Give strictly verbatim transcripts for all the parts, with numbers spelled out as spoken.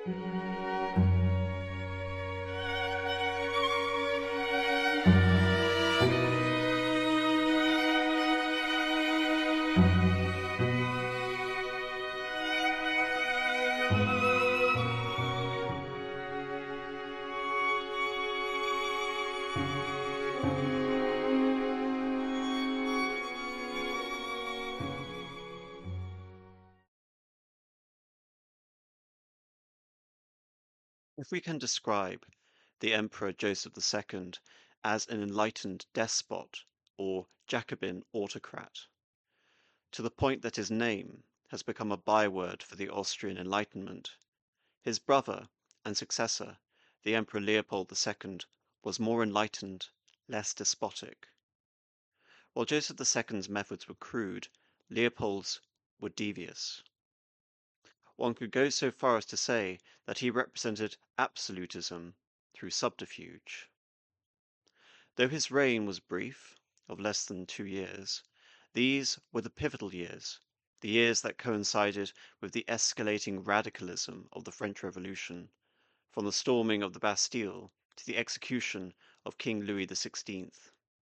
If we can describe the Emperor Joseph the Second as an enlightened despot or Jacobin autocrat, to the point that his name has become a byword for the Austrian Enlightenment, his brother and successor, the Emperor Leopold the Second, was more enlightened, less despotic. While Joseph the Second's methods were crude, Leopold's were devious. One could go so far as to say that he represented absolutism through subterfuge. Though his reign was brief, of less than two years, these were the pivotal years, the years that coincided with the escalating radicalism of the French Revolution, from the storming of the Bastille to the execution of King Louis the Sixteenth.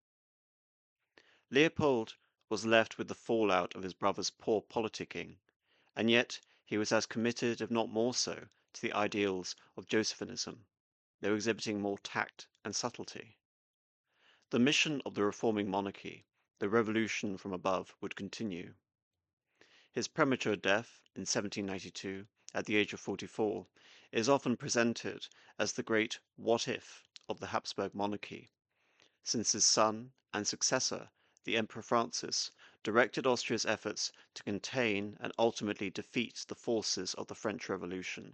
Leopold was left with the fallout of his brother's poor politicking, and yet he was as committed, if not more so, to the ideals of Josephinism, though exhibiting more tact and subtlety. The mission of the reforming monarchy, the revolution from above, would continue. His premature death in seventeen ninety-two, at the age of forty-four, is often presented as the great what if of the Habsburg monarchy, since his son and successor, the Emperor Francis, directed Austria's efforts to contain and ultimately defeat the forces of the French Revolution.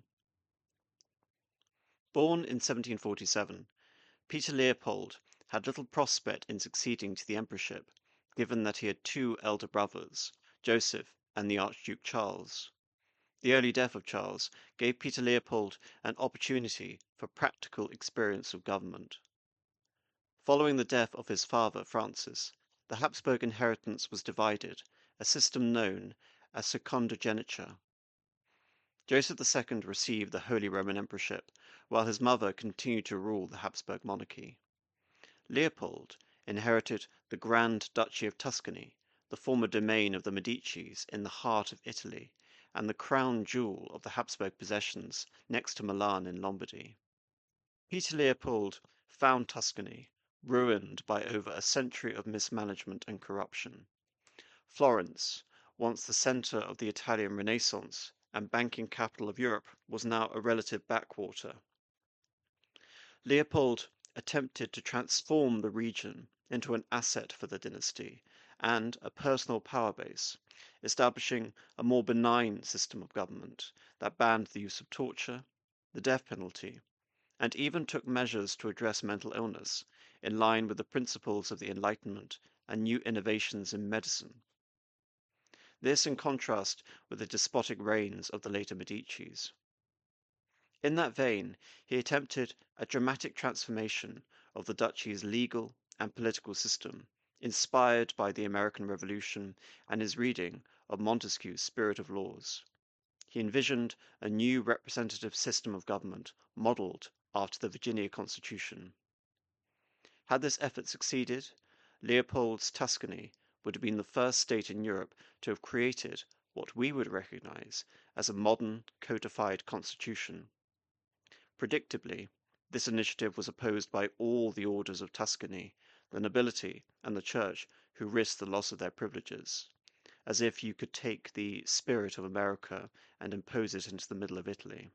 Born in seventeen forty-seven, Peter Leopold had little prospect in succeeding to the emperorship, given that he had two elder brothers, Joseph and the Archduke Charles. The early death of Charles gave Peter Leopold an opportunity for practical experience of government. Following the death of his father, Francis, the Habsburg inheritance was divided, a system known as secundogeniture. Joseph the Second received the Holy Roman Emperorship, while his mother continued to rule the Habsburg monarchy. Leopold inherited the Grand Duchy of Tuscany, the former domain of the Medicis in the heart of Italy, and the crown jewel of the Habsburg possessions next to Milan in Lombardy. Peter Leopold found Tuscany ruined by over a century of mismanagement and corruption. Florence, once the center of the Italian Renaissance and banking capital of Europe, was now a relative backwater. Leopold attempted to transform the region into an asset for the dynasty and a personal power base, establishing a more benign system of government that banned the use of torture, the death penalty, and even took measures to address mental illness in line with the principles of the Enlightenment and new innovations in medicine. This in contrast with the despotic reigns of the later Medicis. In that vein, he attempted a dramatic transformation of the duchy's legal and political system, inspired by the American Revolution and his reading of Montesquieu's Spirit of Laws. He envisioned a new representative system of government modeled after the Virginia Constitution. Had this effort succeeded, Leopold's Tuscany would have been the first state in Europe to have created what we would recognize as a modern codified constitution. Predictably, this initiative was opposed by all the orders of Tuscany, the nobility, and the church, who risked the loss of their privileges, as if you could take the spirit of America and impose it into the middle of Italy.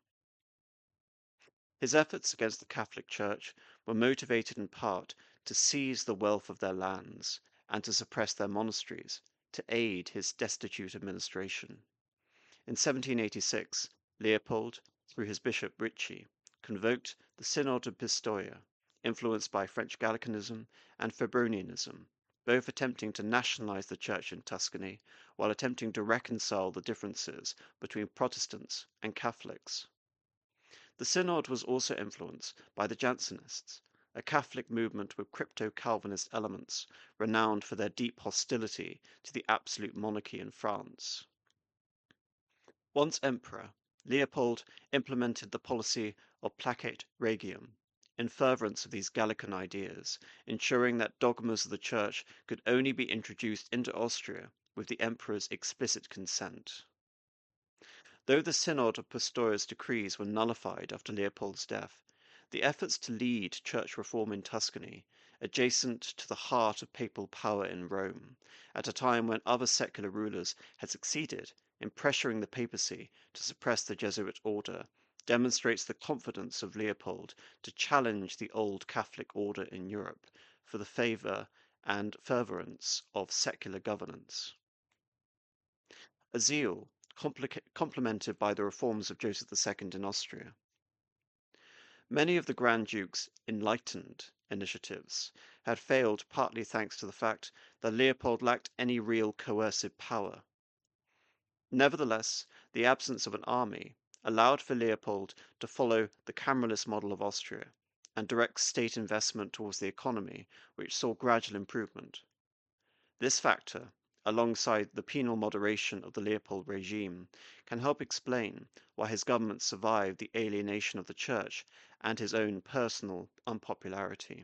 His efforts against the Catholic Church were motivated in part to seize the wealth of their lands and to suppress their monasteries, to aid his destitute administration. In seventeen eighty-six, Leopold, through his bishop Ricci, convoked the Synod of Pistoia, influenced by French Gallicanism and Febronianism, both attempting to nationalize the church in Tuscany while attempting to reconcile the differences between Protestants and Catholics. The synod was also influenced by the Jansenists, a Catholic movement with crypto-Calvinist elements, renowned for their deep hostility to the absolute monarchy in France. Once emperor, Leopold implemented the policy of placet regium in furtherance of these Gallican ideas, ensuring that dogmas of the Church could only be introduced into Austria with the emperor's explicit consent. Though the Synod of Pistoia's decrees were nullified after Leopold's death, the efforts to lead church reform in Tuscany, adjacent to the heart of papal power in Rome, at a time when other secular rulers had succeeded in pressuring the papacy to suppress the Jesuit order, demonstrates the confidence of Leopold to challenge the old Catholic order in Europe for the favour and furtherance of secular governance. A zeal complemented by the reforms of Joseph the Second in Austria. Many of the Grand Duke's enlightened initiatives had failed partly thanks to the fact that Leopold lacked any real coercive power. Nevertheless, the absence of an army allowed for Leopold to follow the cameralist model of Austria and direct state investment towards the economy, which saw gradual improvement. This factor, alongside the penal moderation of the Leopold regime, can help explain why his government survived the alienation of the Church and his own personal unpopularity.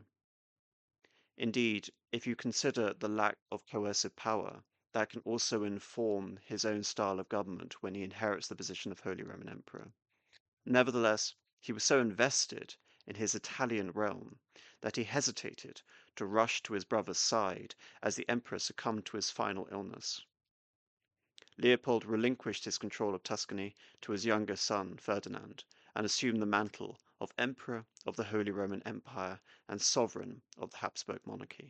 Indeed, if you consider the lack of coercive power, that can also inform his own style of government when he inherits the position of Holy Roman Emperor. Nevertheless, he was so invested in his Italian realm that he hesitated to rush to his brother's side as the emperor succumbed to his final illness. Leopold relinquished his control of Tuscany to his younger son Ferdinand and assumed the mantle of Emperor of the Holy Roman Empire and sovereign of the Habsburg monarchy.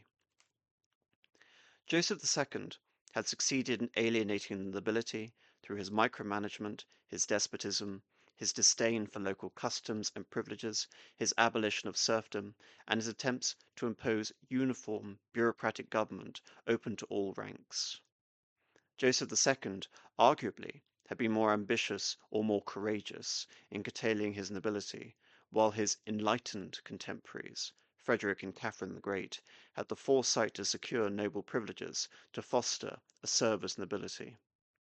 Joseph the Second had succeeded in alienating the nobility through his micromanagement, his despotism, his disdain for local customs and privileges, his abolition of serfdom, and his attempts to impose uniform bureaucratic government open to all ranks. Joseph the Second arguably had been more ambitious or more courageous in curtailing his nobility, while his enlightened contemporaries, Frederick and Catherine the Great, had the foresight to secure noble privileges to foster a service nobility.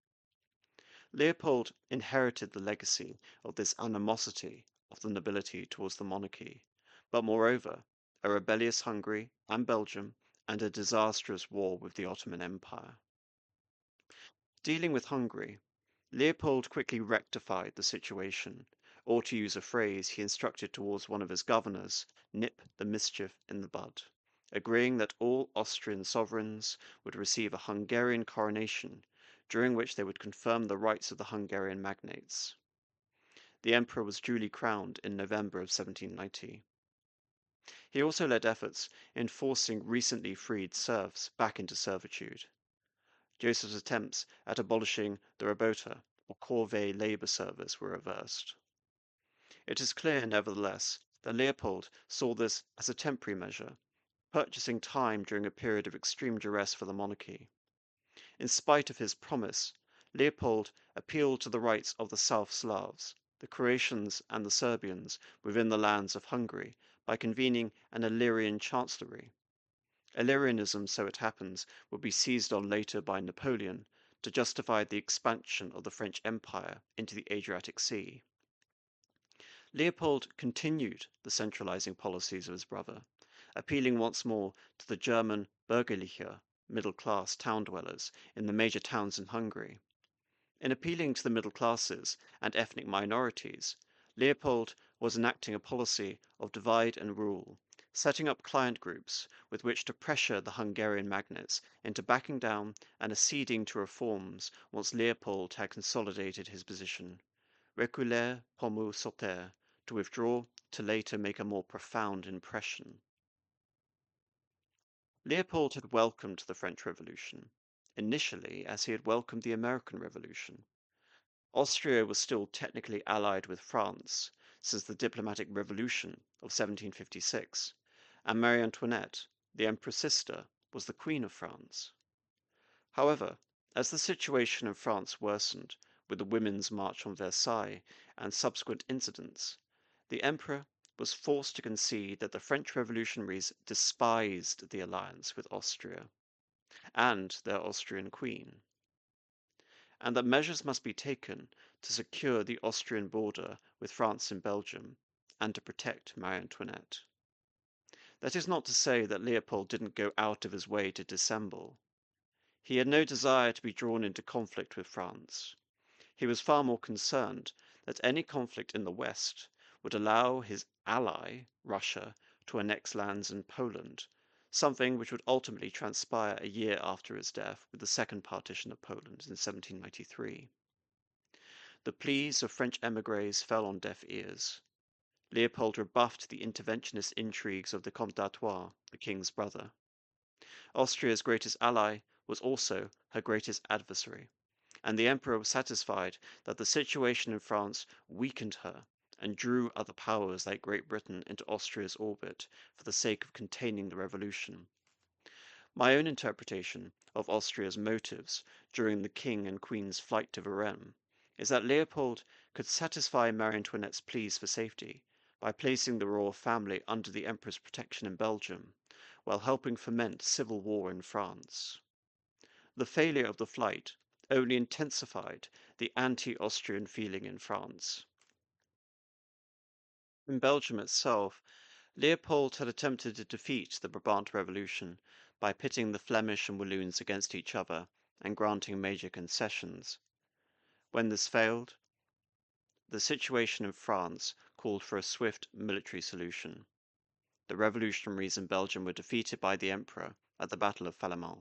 Leopold inherited the legacy of this animosity of the nobility towards the monarchy, but moreover, a rebellious Hungary and Belgium and a disastrous war with the Ottoman Empire. Dealing with Hungary, Leopold quickly rectified the situation, or to use a phrase he instructed towards one of his governors, nip the mischief in the bud, agreeing that all Austrian sovereigns would receive a Hungarian coronation, during which they would confirm the rights of the Hungarian magnates. The emperor was duly crowned in November of seventeen ninety. He also led efforts in forcing recently freed serfs back into servitude. Joseph's attempts at abolishing the Rabota, or corvée labor service, were reversed. It is clear, nevertheless, that Leopold saw this as a temporary measure, purchasing time during a period of extreme duress for the monarchy. In spite of his promise, Leopold appealed to the rights of the South Slavs, the Croatians and the Serbians within the lands of Hungary by convening an Illyrian chancellery. Illyrianism, so it happens, would be seized on later by Napoleon to justify the expansion of the French Empire into the Adriatic Sea. Leopold continued the centralizing policies of his brother, appealing once more to the German Bürgerliche, middle-class town dwellers in the major towns in Hungary. In appealing to the middle classes and ethnic minorities, Leopold was enacting a policy of divide and rule, setting up client groups with which to pressure the Hungarian magnates into backing down and acceding to reforms once Leopold had consolidated his position. Reculer pour mieux sauter, to withdraw to later make a more profound impression. Leopold had welcomed the French Revolution, initially as he had welcomed the American Revolution. Austria was still technically allied with France since the diplomatic revolution of seventeen fifty-six, and Marie Antoinette, the emperor's sister, was the Queen of France. However, as the situation in France worsened with the Women's March on Versailles and subsequent incidents, the emperor was forced to concede that the French revolutionaries despised the alliance with Austria and their Austrian queen. and that measures must be taken to secure the Austrian border with France and Belgium, and to protect Marie Antoinette. That is not to say that Leopold didn't go out of his way to dissemble. He had no desire to be drawn into conflict with France. He was far more concerned that any conflict in the West would allow his ally, Russia, to annex lands in Poland, something which would ultimately transpire a year after his death with the Second Partition of Poland in seventeen ninety-three. The pleas of French émigrés fell on deaf ears. Leopold rebuffed the interventionist intrigues of the Comte d'Artois, the king's brother. Austria's greatest ally was also her greatest adversary, and the emperor was satisfied that the situation in France weakened her and drew other powers like Great Britain into Austria's orbit for the sake of containing the revolution. My own interpretation of Austria's motives during the king and queen's flight to Varennes is that Leopold could satisfy Marie Antoinette's pleas for safety by placing the royal family under the emperor's protection in Belgium, while helping foment civil war in France. The failure of the flight only intensified the anti-Austrian feeling in France. In Belgium itself, Leopold had attempted to defeat the Brabant Revolution by pitting the Flemish and Walloons against each other and granting major concessions. When this failed, the situation in France called for a swift military solution. The revolutionaries in Belgium were defeated by the emperor at the Battle of Phalomon.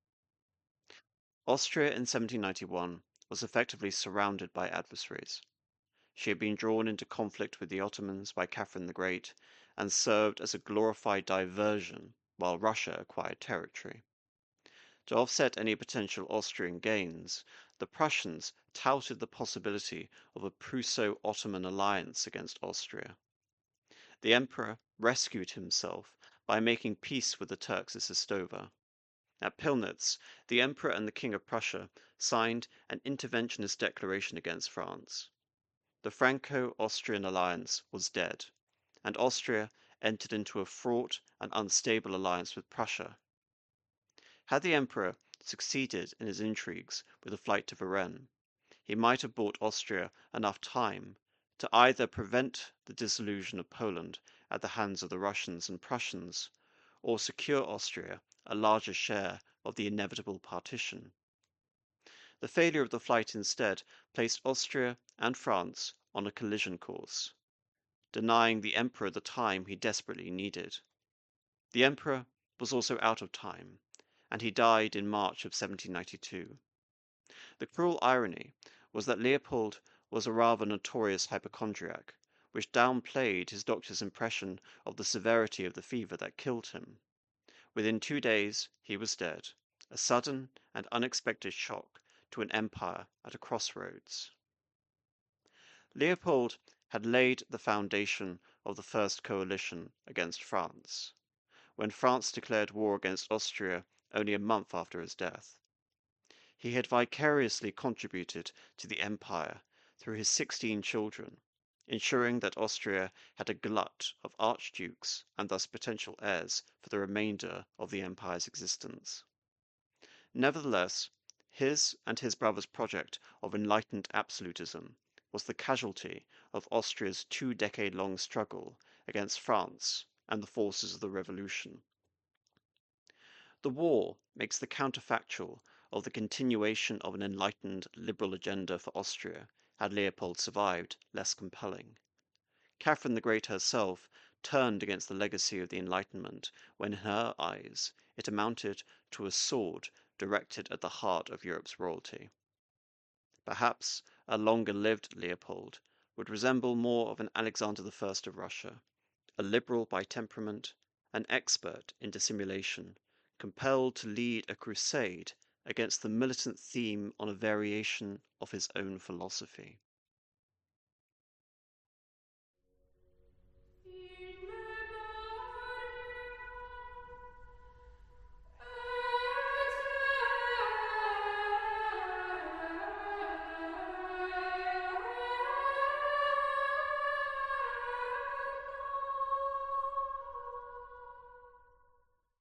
Austria in seventeen ninety-one was effectively surrounded by adversaries. She had been drawn into conflict with the Ottomans by Catherine the Great and served as a glorified diversion while Russia acquired territory. To offset any potential Austrian gains, the Prussians touted the possibility of a Prusso-Ottoman alliance against Austria. The emperor rescued himself by making peace with the Turks at Sistova. At Pillnitz, the emperor and the king of Prussia signed an interventionist declaration against France. The Franco-Austrian alliance was dead, and Austria entered into a fraught and unstable alliance with Prussia. Had the emperor succeeded in his intrigues with the flight to Varennes, he might have bought Austria enough time to either prevent the dissolution of Poland at the hands of the Russians and Prussians, or secure Austria a larger share of the inevitable partition. The failure of the flight instead placed Austria and France on a collision course, denying the emperor the time he desperately needed. The emperor was also out of time, and he died in March of seventeen ninety-two. The cruel irony was that Leopold was a rather notorious hypochondriac, which downplayed his doctor's impression of the severity of the fever that killed him. Within two days he was dead, a sudden and unexpected shock to an empire at a crossroads. Leopold had laid the foundation of the first coalition against France, when France declared war against Austria only a month after his death. He had vicariously contributed to the empire through his sixteen children, ensuring that Austria had a glut of archdukes and thus potential heirs for the remainder of the empire's existence. Nevertheless, his and his brother's project of enlightened absolutism was the casualty of Austria's two-decade-long struggle against France and the forces of the revolution. The war makes the counterfactual of the continuation of an enlightened liberal agenda for Austria, had Leopold survived, less compelling. Catherine the Great herself turned against the legacy of the Enlightenment when, in her eyes, it amounted to a sword directed at the heart of Europe's royalty. Perhaps a longer-lived Leopold would resemble more of an Alexander the First of Russia, a liberal by temperament, an expert in dissimulation, compelled to lead a crusade against the militant theme on a variation of his own philosophy.